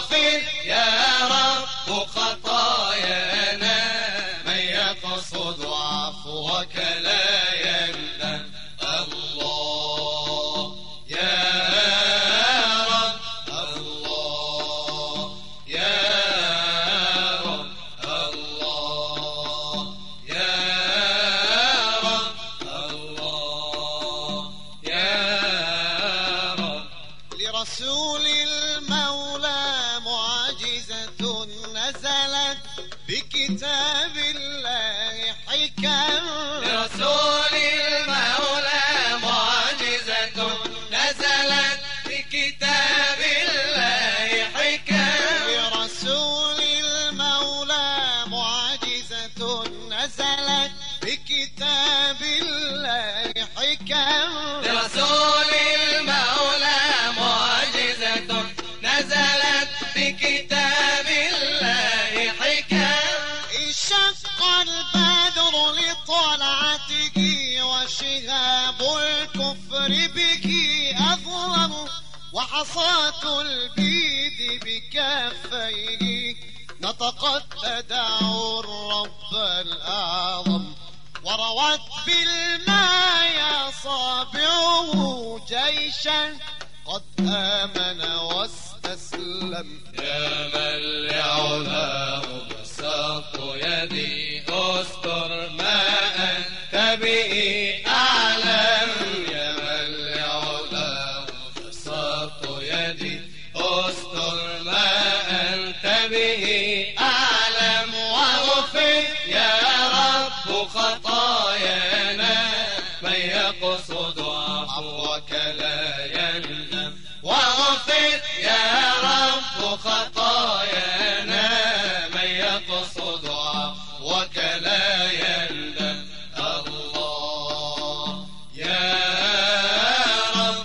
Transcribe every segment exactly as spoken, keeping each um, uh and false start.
واغفر يا رب خطايانا، من يقصد عفوك لا يندم. الله يا رب، الله يا رب، الله يا رب، الله يا رب. لرسول المولى معجزة نزلت بكتاب الله حكم. لرسول المولى معجزة نزلت بكتاب الله حكم. لرسول المولى معجزة نزلت بكتاب الله حكم. لرسول المولى معجزة نزلت بكتاب الله حكم. انشق البدر لطلعته وشهاب الكفر به أظلم، وحصاة البيد بكفيه نطقت تدعو الرب الأعظم، وروت بالماء أصابعه جيشا قد آمن واستسلم. يا من لعلاه بسط يدي استر ما أنت به أعلم. يا من لعلاه بسط يدي استر ما أنت به أعلم. واغفر يا رب خطايانا، من يقصد عفوك لا يندم. واغفر يا رب خطايانا، من يقصد عفوك لا يندم. الله يا رب،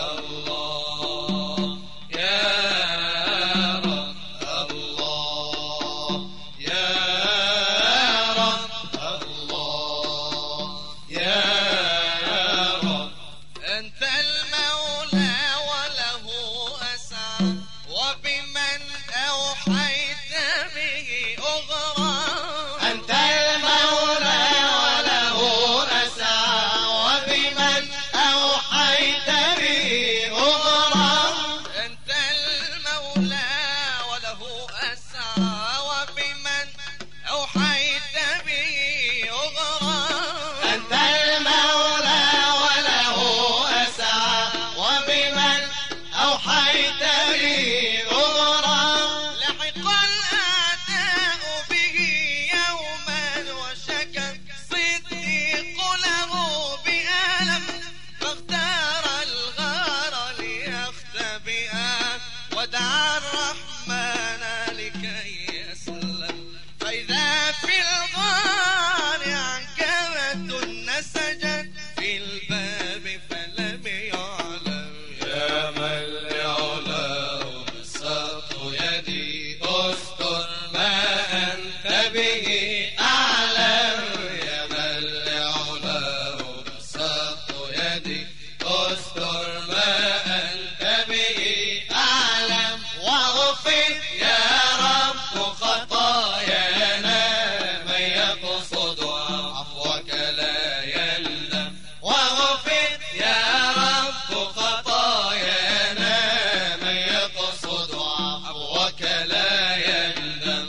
الله يا رب، الله يا رب، الله يا رب. أنت المولى وله أسعى، وبمن أوحيت به أغرى. أنت المولى وله أسعى، وبمن أوحيت به أغرى. أنت المولى وله أسعى، وبمن أوحيت به أغرى. أنت المولى وله أسعى، وبمن أوحيت به أغرى. لحق الأعداء به يوما وشكى صديق له بألم، فاختار الغار ليختبئا، ودعا الرحمن لكي يسلم. فإذا في الغار عنكبة نسجت في الباب فلم يعلم. يا من لعلاه بسط يدي استر ما أنت به أعلم. يا من لعلاه بسط يدي استر ما أنت به أعلم. واغفر يا رب خطايانا، من يقصد عفوك لا يندم. واغفر يا رب خطايانا، من يقصد عفوك لا يندم.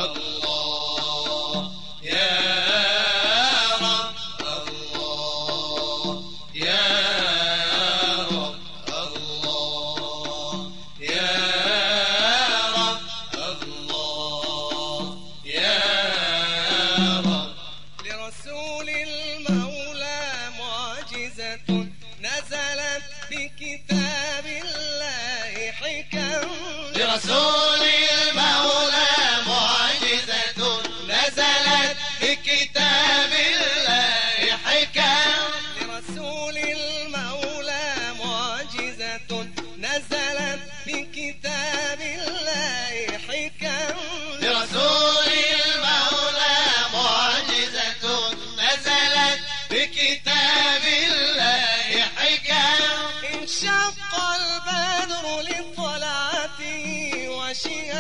الله يا رب، الله يا رب، الله يا رب، الله يا رب. لرسول المولى معجزة نزلت بكتاب الله حكم. لرسول المولى معجزة نزلت بكتاب الله حكم. لرسول المولى معجزة نزلت بكتاب الله حكم. لرسول المولى معجزة نزلت بكتاب الله حكم. انشق البدر لطلعته وشهاب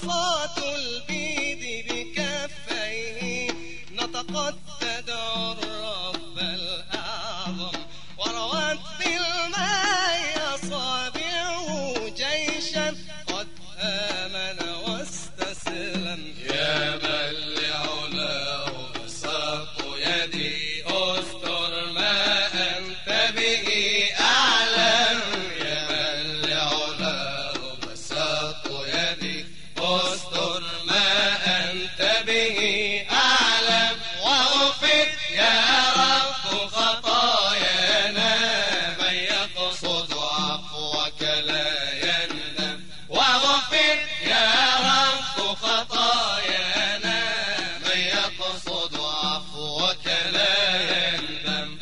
وعصاة البيد بكفيه نطقت تدعو الرب الأعظم وروت بالماء أصابعه جيشا قد آمن واستسلم. يا من لعلاه بساط يدي استر ما أنت به أعلم. يا من لعلاه بساط يدي استر ما أنت به أعلم. واغفر يا رب خطايانا من يقصد عفوك لا يندم. واغفر يا رب خطايانا من يقصد عفوك لا يندم.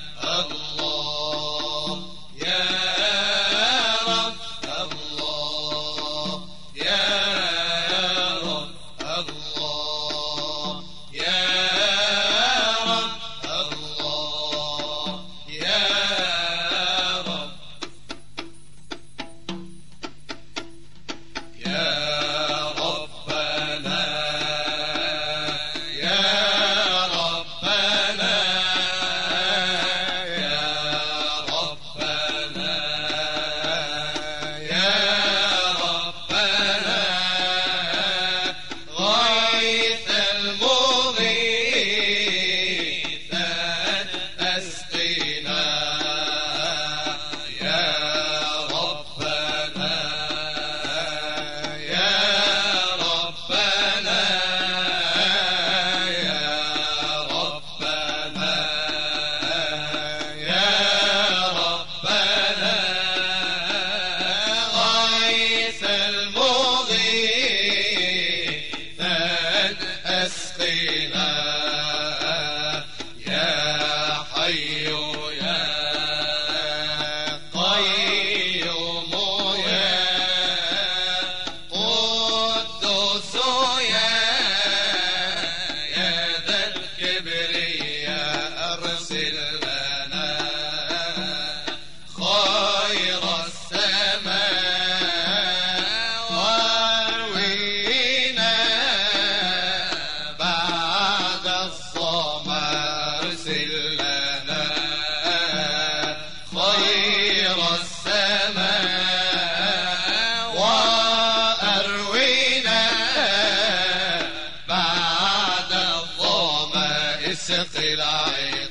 الله يا رب الله يا رب الله يا رب الله يا رب يا ربنا يا ربنا يا ربنا يا ربنا غيث المغيث أسقنا. يا ربنا يا ربنا يا ربنا يا ربنا غيث المغيث أسقنا. يا حي يا قيوم يا قدوس يا يا ذا الكبرياء أرسل لنا خير السماء واروينا بعد الظما. أرسل لنا خير السماء وأروينا بعد الظما. اسق العطش